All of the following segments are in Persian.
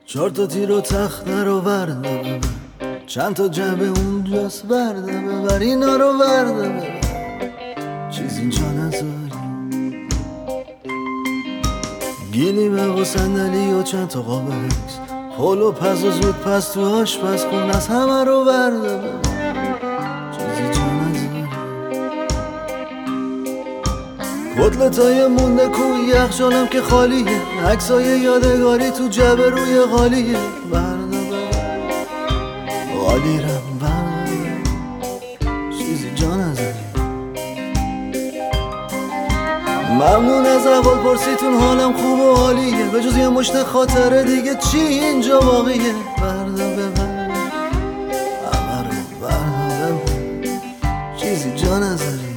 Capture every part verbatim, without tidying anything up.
چهار تا تیر و تخته رو ورده ببر، چند تا جبه اونجاست ورده ببر، اینا رو ورده ببر، چیز اینجا نذاری. گیلیمه و صندلی و چند تا قاب عکس، پل و پس و زود پس تو آشپزخونه از همه رو ورده ببر، چیزی جا نذاری. کتلتای مونده کوی یخچالم که خالیه، عکسای یادگاری تو جبه روی قالیه، ورده ببر قالیرم ورده ببر، چیزی جا نذاری. ممنون از احوال پرسیتون، حالم خوب و عالیه، به جز یه مشت خاطره دیگه چی اینجا باقیه، ورده ببر همه رو ورده ببر، چیزی جا نذاری.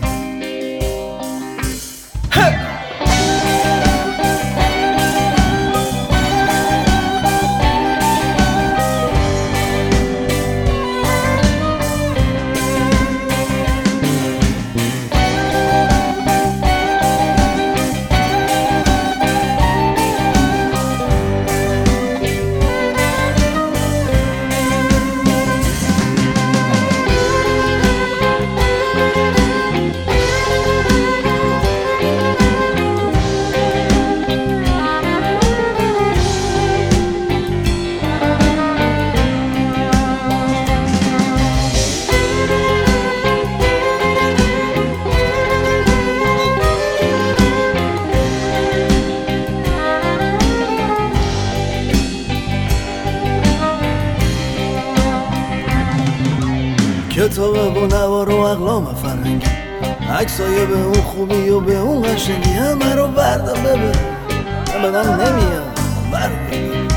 کتاب و نوار و اقلام فرنگی، عکسای به اون خوبی و به اون قشنگی، همه رو ورده ببر، بدن نمیاد ورده ببر،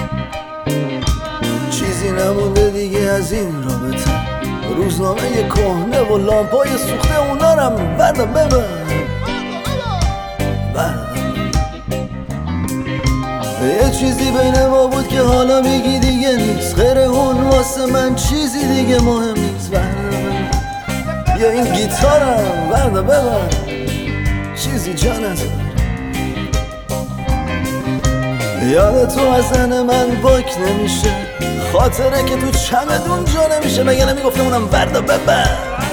چیزی نمونده دیگه از این رابطه، روزنامه کهنه و لامپای سوخته اونا رو هم ورده ببر، ورده ببر. یه چیزی بین ما بود که حالا میگی دیگه نیست، غیر اون واسه من چیزی دیگه مهم نیست، ورده ببر. یا این گیتارم ورده ببر، چیزی جا نذاری. یاد تو از زن من باک نمیشه، خاطره که تو چمدون جا نمیشه، مگه نمیگفتم اونم ورده ببر،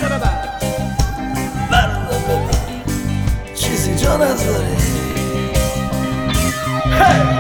ورده ببر، چیزی جا نذاری. Hey!